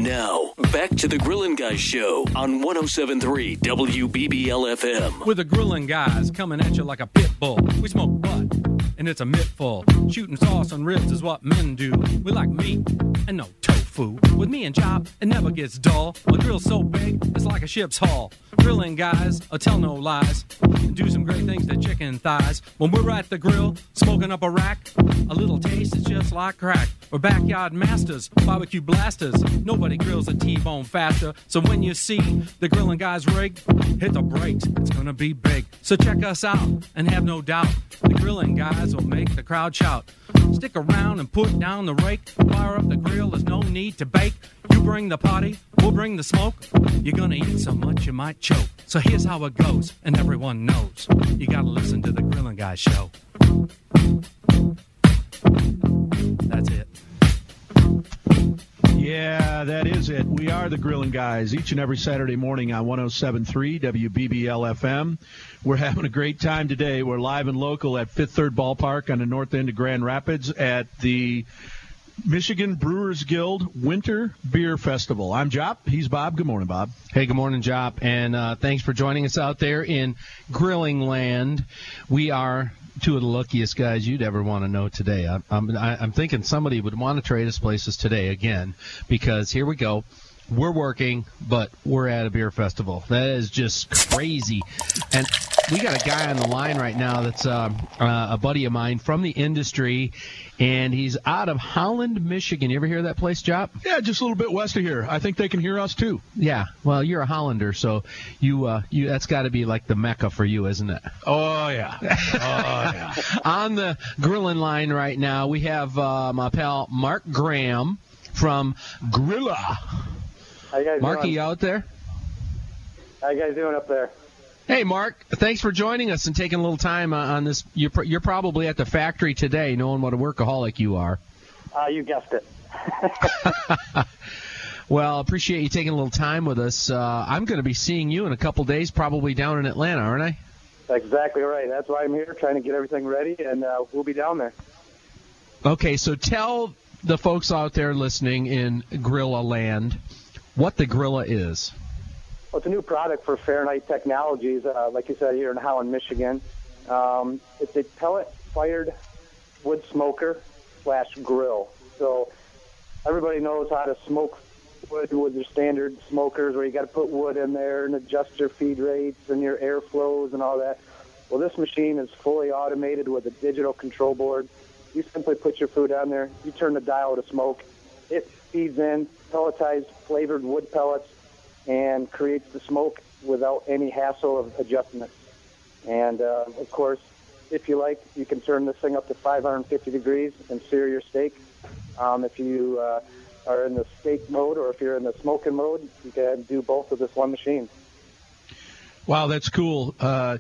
Now, back to the Grillin' Guys Show on 107.3 WBBL-FM. With the Grillin' Guys coming at you like a pit bull. We smoke butt, and it's a mittful. Shooting sauce on ribs is what men do. We like meat and no tofu. With me and Job, it never gets dull. A grill's so big, it's like a ship's hull. Grilling guys, tell no lies, and do some great things to chicken thighs. When we're at the grill, smoking up a rack, a little taste is just like crack. We're backyard masters, barbecue blasters. Nobody grills a T-bone faster. So when you see the Grillin' Guys rig, hit the brakes, it's gonna be big. So check us out, and have no doubt, the Grillin' Guys will make the crowd shout. Stick around and put down the rake. Fire up the grill, there's no need to bake. You bring the party, we'll bring the smoke. You're gonna eat so much you might choke. So here's how it goes, and everyone knows. You gotta listen to the Grillin' Guys Show. That's it. Yeah, that is it. We are the Grillin' Guys each and every Saturday morning on 107.3 WBBL-FM. We're having a great time today. We're live and local at Fifth Third Ballpark on the north end of Grand Rapids at the Michigan Brewers Guild Winter Beer Festival. I'm Jop. He's Bob. Good morning, Bob. Hey, good morning, Jop. And thanks for joining us out there in Grilling Land. We are two of the luckiest guys you'd ever want to know today. I'm thinking somebody would want to trade us places today again, because here we go. We're working, but we're at a beer festival. That is just crazy. And we got a guy on the line right now that's a buddy of mine from the industry, and he's out of Holland, Michigan. You ever hear of that place, Jop? Yeah, just a little bit west of here. I think they can hear us, too. Yeah, well, you're a Hollander, so you that's got to be like the Mecca for you, isn't it? Oh, yeah. Oh, yeah. On the grilling line right now, we have my pal Mark Graham from Grilla. How you guys Marky, doing? out there? How you guys doing up there? Hey, Mark, thanks for joining us and taking a little time on this. You're probably at the factory today, knowing what a workaholic you are. You guessed it. Well, appreciate you taking a little time with us. I'm going to be seeing you in a couple days, probably down in Atlanta, aren't I? That's exactly right. That's why I'm here, trying to get everything ready, and we'll be down there. Okay, so tell the folks out there listening in Grilla Land what the Grilla is. Well, it's a new product for Fahrenheit Technologies, like you said, here in Holland, Michigan. It's a pellet-fired wood smoker / grill. So everybody knows how to smoke wood with your standard smokers, where you got to put wood in there and adjust your feed rates and your air flows and all that. Well, this machine is fully automated with a digital control board. You simply put your food on there, you turn the dial to smoke, it feeds in pelletized flavored wood pellets and creates the smoke without any hassle of adjustment. And, of course, if you like, you can turn this thing up to 550 degrees and sear your steak. If you are in the steak mode, or if you're in the smoking mode, you can do both with this one machine. Wow, that's cool.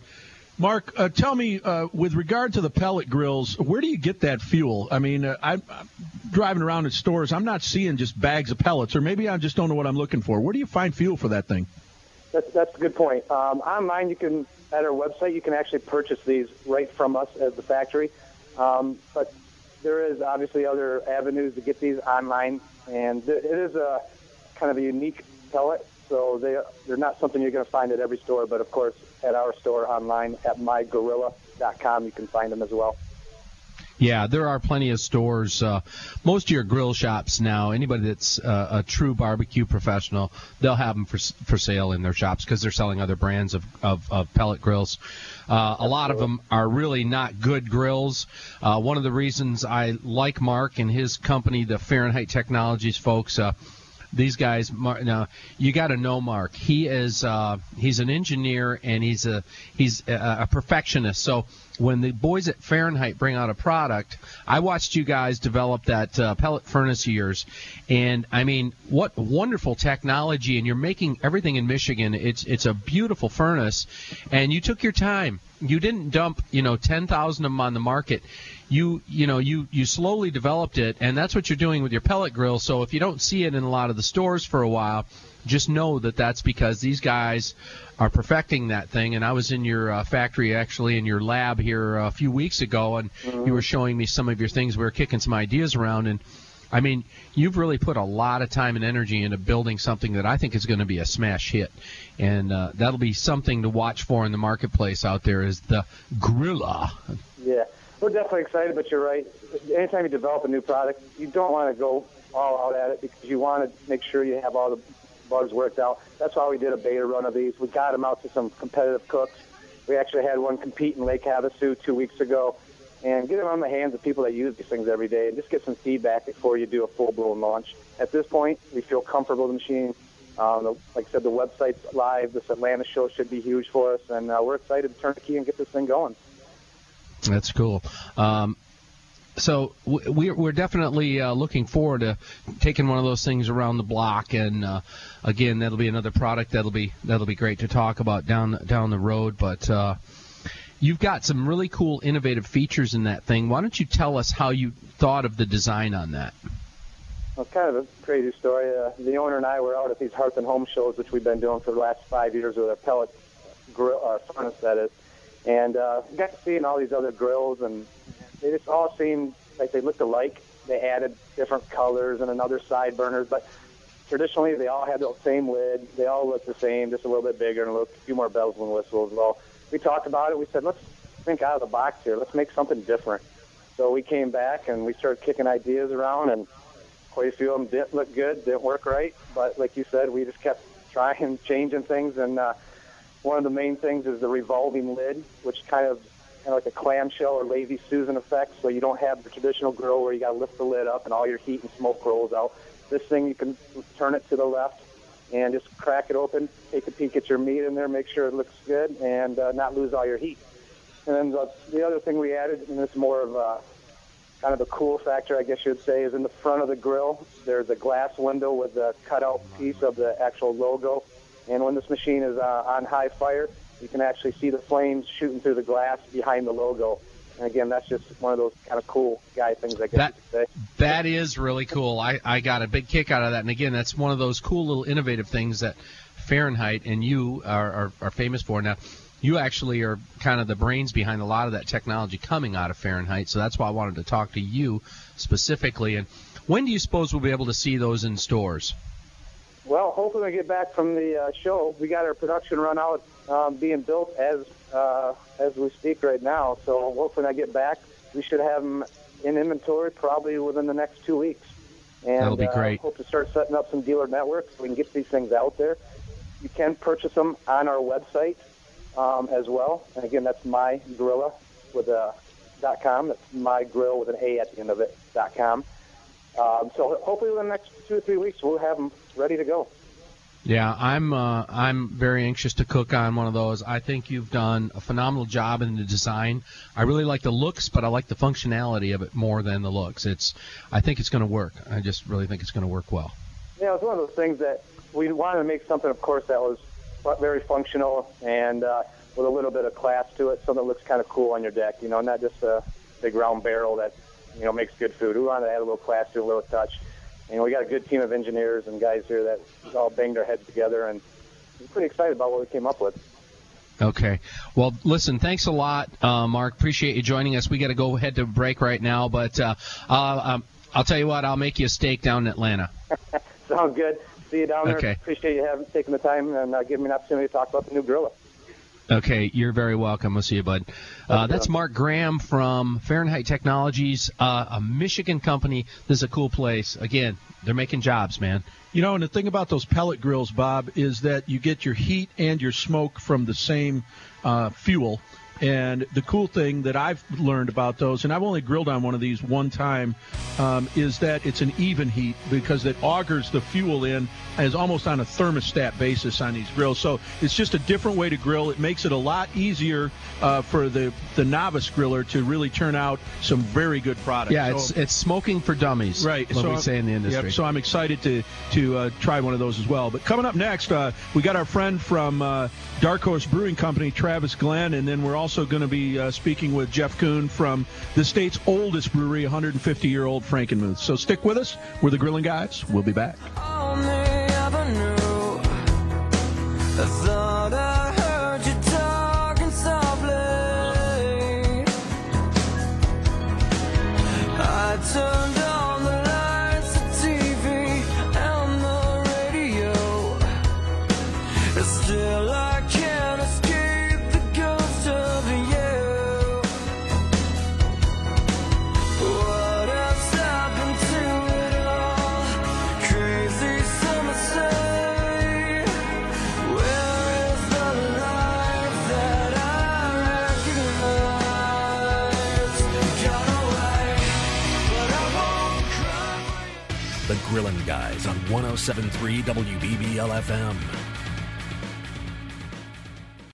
Mark, tell me, with regard to the pellet grills, where do you get that fuel? I mean, I'm driving around at stores. I'm not seeing just bags of pellets, or maybe I just don't know what I'm looking for. Where do you find fuel for that thing? That's a good point. Online, at our website, you can actually purchase these right from us as the factory. But there is obviously other avenues to get these online, and it is a kind of a unique pellet. So they're not something you're going to find at every store, but, of course, at our store online at mygorilla.com, you can find them as well. Yeah, there are plenty of stores. Most of your grill shops now, anybody that's a true barbecue professional, they'll have them for sale in their shops because they're selling other brands of pellet grills. A lot of them are really not good grills. One of the reasons I like Mark and his company, the Fahrenheit Technologies folks, these guys, now you got to know Mark. He is he's an engineer, and he's a perfectionist. So when the boys at Fahrenheit bring out a product, I watched you guys develop that pellet furnace of yours, and I mean, what wonderful technology! And you're making everything in Michigan. It's a beautiful furnace, and you took your time. You didn't dump 10,000 of them on the market. You slowly developed it, and that's what you're doing with your pellet grill. So if you don't see it in a lot of the stores for a while, just know that that's because these guys are perfecting that thing. And I was in your factory, actually, in your lab here a few weeks ago, and you were showing me some of your things. We were kicking some ideas around, and I mean, you've really put a lot of time and energy into building something that I think is going to be a smash hit. And that'll be something to watch for in the marketplace out there is the Grilla. Yeah, we're definitely excited, but you're right. Anytime you develop a new product, you don't want to go all out at it because you want to make sure you have all the bugs worked out. That's why we did a beta run of these. We got them out to some competitive cooks. We actually had one compete in Lake Havasu 2 weeks ago. And get them on the hands of people that use these things every day and just get some feedback before you do a full-blown launch. At this point, we feel comfortable with the machine. Like I said, the website's live. This Atlanta show should be huge for us, and we're excited to turn the key and get this thing going. That's cool. So we're definitely looking forward to taking one of those things around the block, and again, that'll be another product that'll be great to talk about down the road. But you've got some really cool, innovative features in that thing. Why don't you tell us how you thought of the design on that? Well, it's kind of a crazy story. The owner and I were out at these Hearth and Home shows, which we've been doing for the last 5 years with our pellet grill, furnace, that is. And we got to seeing all these other grills, and they just all seemed like they looked alike. They added different colors and another side burners, but traditionally they all had the same lid. They all looked the same, just a little bit bigger and a few more bells and whistles. Well, we talked about it. We said, let's think out of the box here. Let's make something different. So we came back and we started kicking ideas around, and quite a few of them didn't look good, didn't work right. But like you said, we just kept trying, changing things. And one of the main things is the revolving lid, which kind of like a clamshell or Lazy Susan effect. So you don't have the traditional grill where you got to lift the lid up and all your heat and smoke rolls out. This thing, you can turn it to the left and just crack it open, take a peek at your meat in there, make sure it looks good, and not lose all your heat. And then the other thing we added, and it's more of a kind of a cool factor, I guess you would say, is in the front of the grill, there's a glass window with a cutout piece of the actual logo. And when this machine is on high fire, you can actually see the flames shooting through the glass behind the logo. And again, that's just one of those kind of cool guy things, I guess you could say. That is really cool. I got a big kick out of that. And again, that's one of those cool little innovative things that Fahrenheit and you are famous for. Now, you actually are kind of the brains behind a lot of that technology coming out of Fahrenheit. So that's why I wanted to talk to you specifically. And when do you suppose we'll be able to see those in stores? Well, hopefully when we get back from the show, we got our production run out being built as we speak right now. So hopefully when I get back, we should have them in inventory probably within the next 2 weeks. And that'll be great. Hope to start setting up some dealer networks so we can get these things out there. You can purchase them on our website as well. And again, that's mygrilla with a .com. That's mygrill with an A at the end of it, .com. So hopefully in the next 2 or 3 weeks we'll have them ready to go. Yeah, I'm very anxious to cook on one of those. I think you've done a phenomenal job in the design. I really like the looks, but I like the functionality of it more than the looks. I think it's going to work. I just really think it's going to work well. Yeah, it's one of those things that we wanted to make something, of course, that was very functional and with a little bit of class to it, something that looks kind of cool on your deck, not just a big round barrel that, makes good food. We wanted to add a little class to it, a little touch. We got a good team of engineers and guys here that all banged our heads together, and we're pretty excited about what we came up with. Okay. Well, listen, thanks a lot, Mark. Appreciate you joining us. We got to go head to break right now, but I'll tell you what, I'll make you a steak down in Atlanta. Sounds good. See you down there. Okay. Appreciate you taking the time and giving me an opportunity to talk about the new Grilla. Okay, you're very welcome. We'll see you, bud. That's Mark Graham from Fahrenheit Technologies, a Michigan company. This is a cool place. Again, they're making jobs, man. And the thing about those pellet grills, Bob, is that you get your heat and your smoke from the same fuel. And the cool thing that I've learned about those, and I've only grilled on one of these one time, is that it's an even heat because it augers the fuel in as almost on a thermostat basis on these grills. So it's just a different way to grill. It makes it a lot easier for the novice griller to really turn out some very good products. Yeah, it's smoking for dummies, right? What we say in the industry. Yep, so I'm excited to try one of those as well. But coming up next, we got our friend from Dark Horse Brewing Company, Travis Glenn, and then we're also going to be speaking with Jeff Kuhn from the state's oldest brewery, 150-year-old Frankenmuth. So stick with us. We're the Grilling Guys. We'll be back. On the avenue, I thought I heard you talking softly. I turned on the lights The Grillin' Guys on 107.3 WBBL FM.